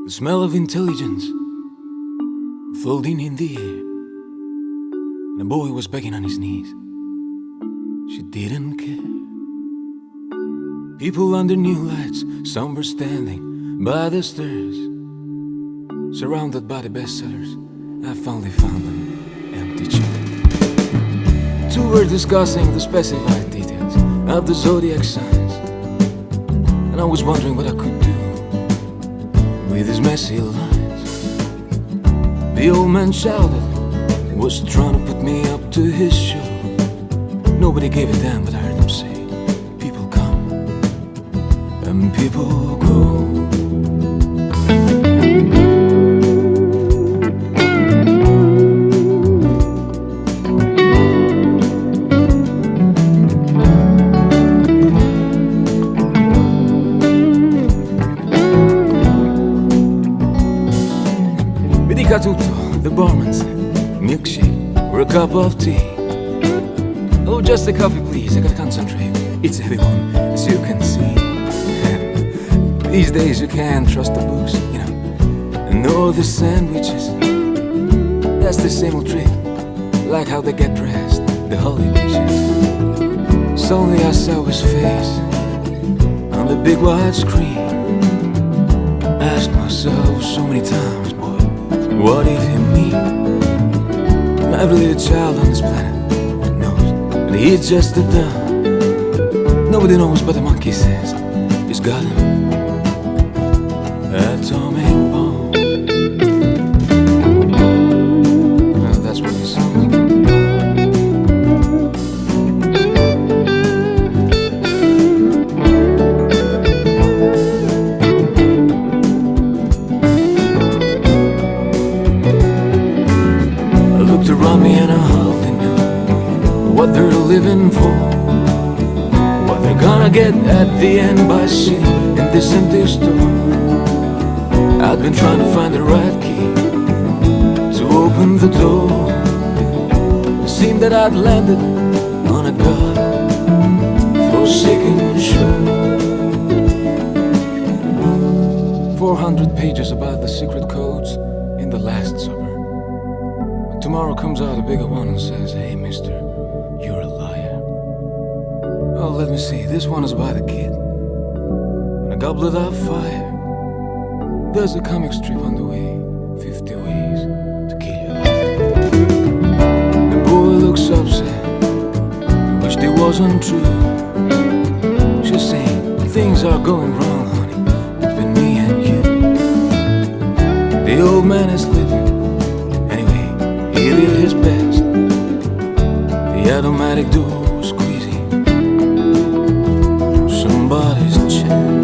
The smell of intelligence floating in the air, and a boy was begging on his knees. She didn't care. People under new lights, somber standing by the stairs, surrounded by the bestsellers. I finally found an empty chair. Two were discussing the specified details of the zodiac signs, and I was wondering what I could do with his messy lines. The old man shouted, was trying to put me up to his show. Nobody gave a damn, but I heard him say, people come and people go. Tutto, the barman said, milkshake or a cup of tea. Oh, just a coffee please, I gotta concentrate. It's everyone, as you can see. These days you can't trust the books, you know, nor the sandwiches. That's the same old trick, like how they get dressed, the holy bitches. Suddenly I saw his face on the big wide screen. I asked myself so many times, what did he mean? Every little child on this planet knows that he's just a dumb. Nobody knows, but the monkey says he's got an atomic bomb. Well, that's what he says. Around me and I hardly knew what they're living for, what they're gonna get at the end by sitting in this empty store. I'd been trying to find the right key to open the door. It seemed that I'd landed on a God-forsaken shore. 400 pages about the secret codes in the last supper. Tomorrow comes out a bigger one and says, hey mister, you're a liar. Oh, let me see, this one is by the kid and a goblet of fire. There's a comic strip on the way, 50 ways to kill your life. The boy looks upset, wished it wasn't true. She's saying, things are going wrong, honey, between me and you. The old man is living, he did his best. The automatic door squeezing somebody's chest.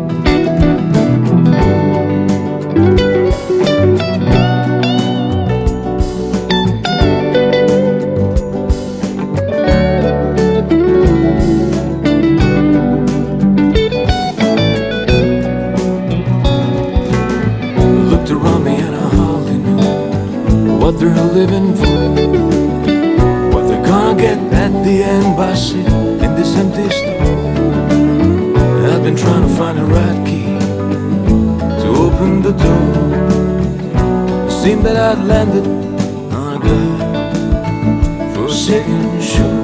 Looked around me and I hardly knew what they're living for, what they're gonna get at the end by sitting in this empty store. I've been trying to find the right key to open the door. It seemed that I'd landed on a God-forsaken shore.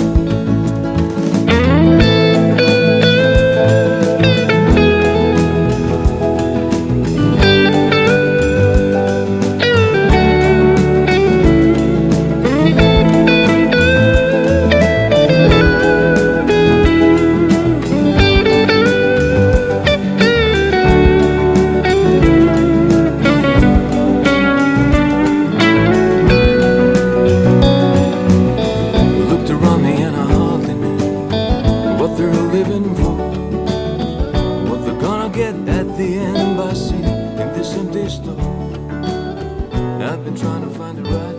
At the end by sitting in this empty store. I've been trying to find the right